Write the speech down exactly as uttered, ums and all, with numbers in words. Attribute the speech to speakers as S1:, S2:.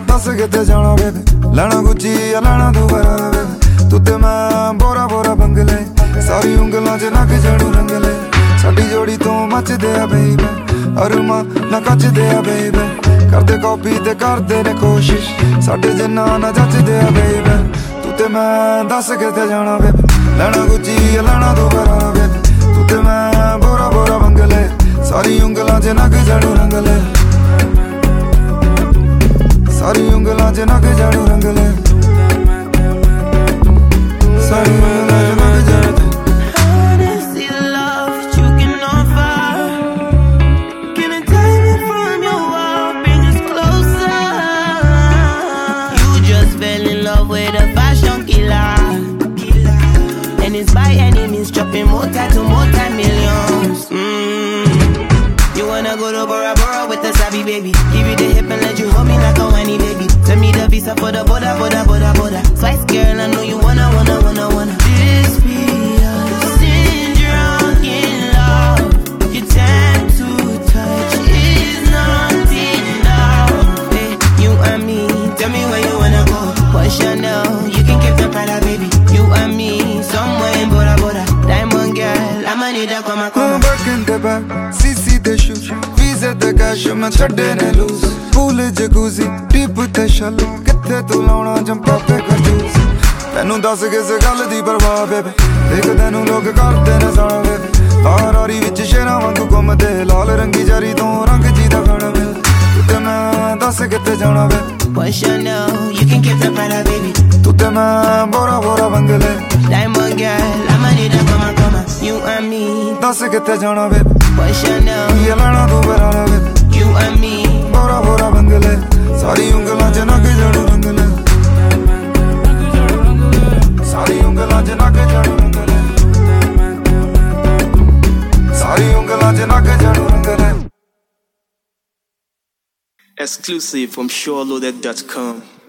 S1: दस किते जाना बेबे लेना गुच्ची या लेना दुबारा बेबे तू ते मैं बोरा बोरा बंगले सारी उंगलां च नक जड़ू रंगले साडी जोड़ी तो मचदे आ बेबे अरुमा ना कचदे आ बेबे करदे कॉपी ते करदे ने कोशिश साडे जिन्ना ना जचदे आ बेबे तू ते मैं दस किते जाना बेबे लेना गुच्ची या लेना दुबारा बेबे तू ते मैं बोरा बोरा बंगले सारी उंगलां च नक जड़ू रंगले सारी उंगलां च नक जड़ू रंगले सारी उंगलां च नक जड़ू
S2: by any means, dropping more tattoo, more time millions. Mm. You wanna go to Bora Bora with the savvy baby? Give you the hip and let you hold me like a whiny baby. Send me the visa for the border, border, border, border. Spice girl, I know you wanna, wanna, wanna, wanna. This be us, sin drunk in love. Your time to touch is not enough. Hey, you and me, tell me where you wanna go. What's Chanel? You can keep the Prada, baby. You and me, somewhere in Bora Bora. Diamond girl, I'ma need a come and come.
S1: Back in the back, C C the shoes, visa the cash, man chade ne lose. Pool jacuzzi, deep the shallow. Kitte tu launa jump up pe kar juice. Tenu das kis gal di parwaa bebe. Dekh tenu log karte ne saana bebe. Harari vich shera wangu ghumde, laal rangi jari to rang ji da khana bebe. Tu te main das kitte jana bebe.
S2: What's Chanel? You can keep the Prada, baby.
S1: Tu te main bora bora bangale.
S2: Diamond girl, I'ma need a come and come. You and me.
S1: Das kitte jana bebe.
S2: What's Chanel?
S1: Ye lana tu barana bebe.
S2: You and me.
S1: Bora bora bangale. Sari unglan ch nak jadu rangale. Sari unglan ch nak jadu rangale. Sari unglan ch nak jadu rangale.
S3: Exclusive from Sure Loaded dot com.